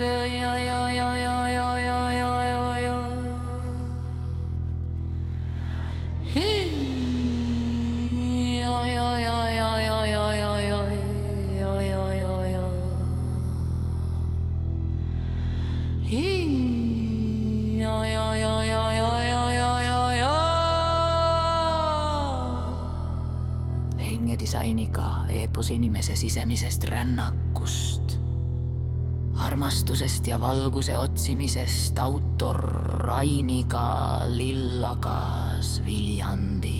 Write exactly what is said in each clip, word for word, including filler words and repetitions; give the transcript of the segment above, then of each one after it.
Hingedisainiga eepos inimese sisemisest rännakust, armastusest ja valguse otsimisest autor Rainiga Lillagas Viljandi.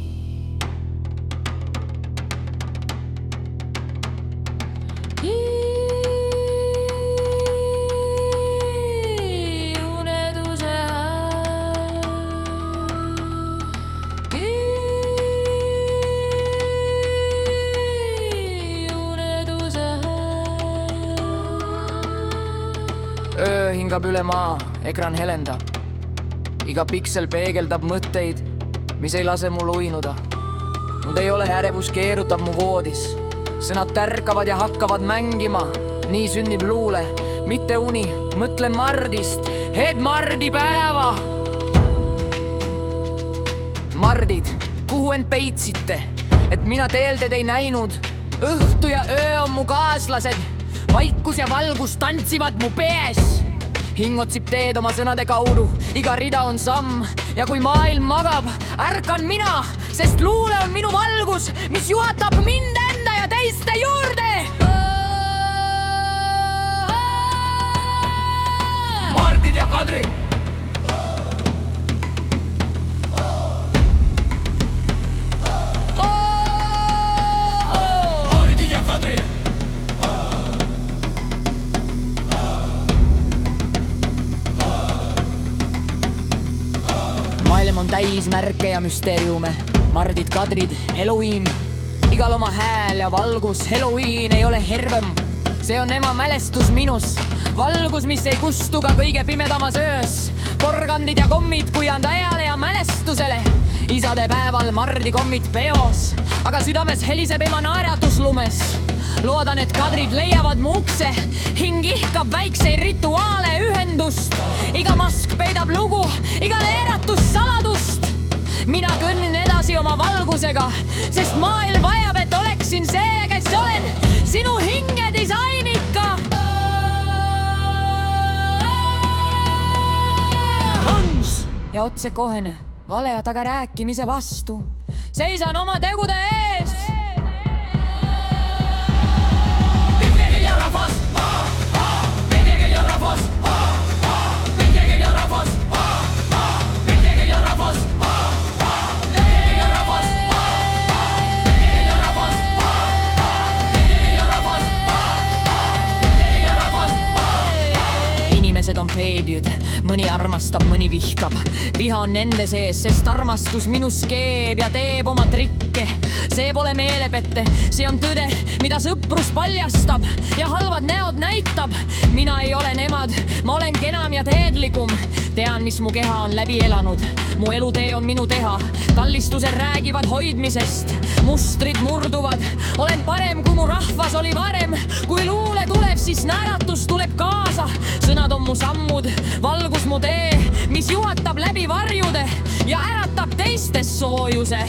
Öö hingab üle maa, ekran helendab. Iga piksel peegeldab mõtteid, mis ei lase mul uinuda. Mul ei ole ärevus keerutab mu voodis. Sõnad tärkavad ja hakkavad mängima. Nii sünnib luule, mitte uni. Mõtlen Mardist, et Mardi päeva. Mardid, kuhu end peitsite, et mina teelded ei näinud. Õhtu ja öö on mu kaaslased. Vaikus ja valgus tantsivad mu pees. Hing otsib teed oma sõnade kaudu, iga rida on samm. Ja kui maailm magab, ärkan mina, sest luule on minu valgus, mis juhatab mind enda ja teiste juurde. Mardid ja Kadri! Maailm on täis märke ja müsteeriume. Mardid, Kadrid, Halloween. Igal oma hääl ja valgus. Halloween ei ole hirm. See on ema mälestus minus. Valgus, mis ei kustu ka kõige pimedamas öös. Porgandid ja kommid kujanda eale ja mälestusele. Isade päeval Mardi kommid peos. Aga südames heliseb ema naeratus lumes. Loodan, et Kadrid leiavad mu ukse. Hing ihkab väikseid rituaale ühendust. Iga mask peidab lugu, iga leeratus saladust. Mina kõnnin edasi oma valgusega, sest maailm vajab, et oleksin see, kes olen sinu hingedisainika. Hans ja otsekohene, vale ja taga rääkimise vastu. Seisan oma tegude ees. Inimesed on peebiud, mõni armastab, mõni vihkab. Viha on nende sees, sest armastus minus keeb ja teeb oma trikke. See pole meelepette, see on tõde, mida sõprus paljastab ja halvad näod näitab. Mina ei ole nemad, ma olen kenam ja teedlikum. Tean, mis mu keha on läbi elanud. Mu elutee on minu teha. Kallistused räägivad hoidmisest. Mustrid murduvad. Olen parem, kui mu rahvas oli varem. Kui luule tuleb, siis naeratus tuleb kaasa. Sõnad on mu sammud, valgus mu tee, mis juhatab läbi varjude ja äratab teistes soojuse.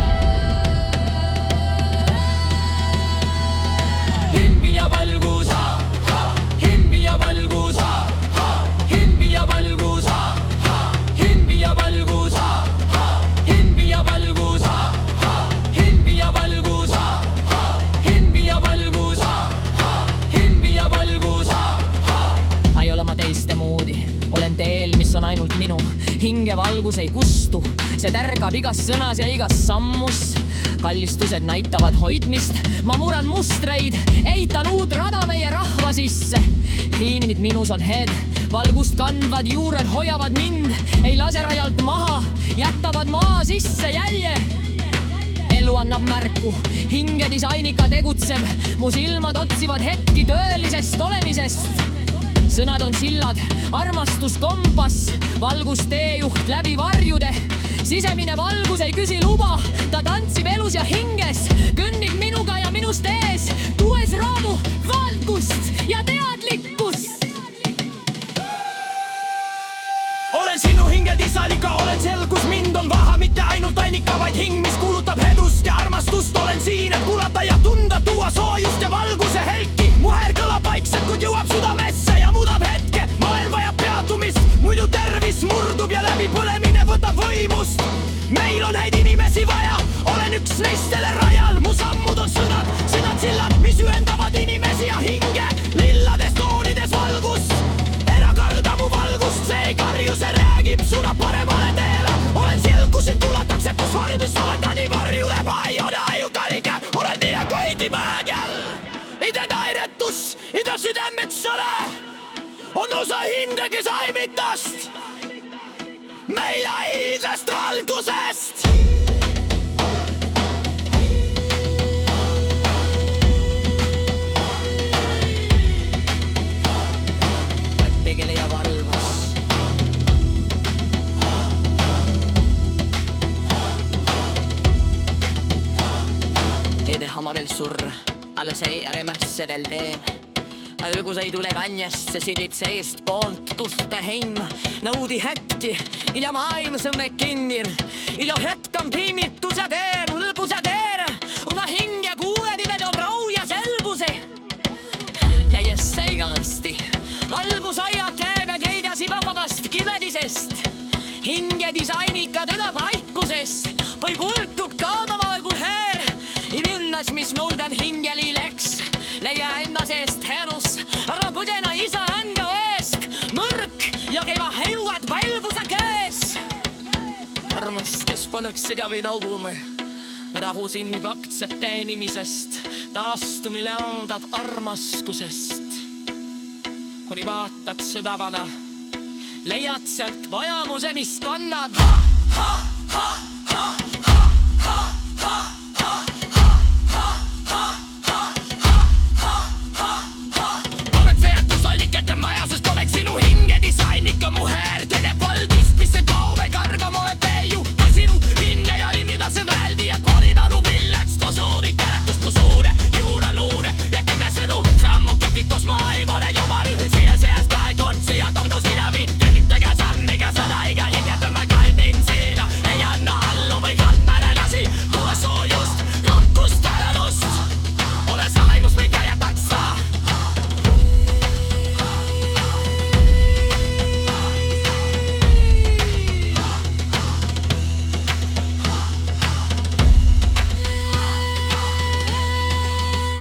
Himbi ja valgusa, himbi ja valgusa, himbi ja valgusa, himbi ja valgusa, himbi ja valgusa, himbi ja valgusa, himbi ja valgusa, himbi ja valgusa. Ei ole ma teiste moodi, olen teel, mis on ainult minu. Hinge valgus ei kustu, see tärgab igas sõnas ja igas sammus. Kallistused näitavad hoidmist, ma muran mustreid, eitan uut rada meie rahva sisse. Liinid minus on head, valgust kandvad juured hoiavad mind, ei lase rajalt maha, jätavad maa sisse jälje. Elu annab märku, hingedisainika tegutseb, mu silmad otsivad hetki tõelisest olemisest. Sõnad on sillad, armastus kompas, valgus teejuht läbi varjude. Sisemine valgus ei küsi luba, ta tantsib elus ja hinges, kõnnib minuga ja minust ees, tuues raamu, valgust ja teadlikkust. süvendavad inimesi ja hinge. Lillades toonides valgus, ära karda mu valgust. See karju, see räägib, suunab paremale teele. Olen sild, kus sind kuulatakse, kus valmis oleta nii varjude paijone ajukalike. Olen nii nagu Heidi Mäegel. Ida nairetus, ida südametsale on osa hindegi saimitast. Meile hiidlast valgusest. Pigeli ja valvas. Ede hamarel surr, alla seeremässedel teen. Algus ei tule kanjast, se sidid seest poolt tuste heim. Naudi hetki, ja maailm sõmme kinnir. Ja hetk on piimitus ja teer, lõpus ja teer. Una hing ja kuule nimed on rau ja selbuse. Ja jesse igasti. Valgus ajab teeme keidasi vabast kivedisest. Hinge disainika teda paikusest. Või kultub kaamavaal kui heer. I minnas, mis muldan hingeli leks. Leia enda seest herus, ära põdena isa enda eest. Mõrk ja keva heuad valvuse käes. Armastes paneksid ja või naugume. Rahusin kaktset teenimisest. Taastumile andab armaskusest. Kuni vaatad südavana, leiad sealt vajamuse, mis kannad. Ha, ha, ha, ha.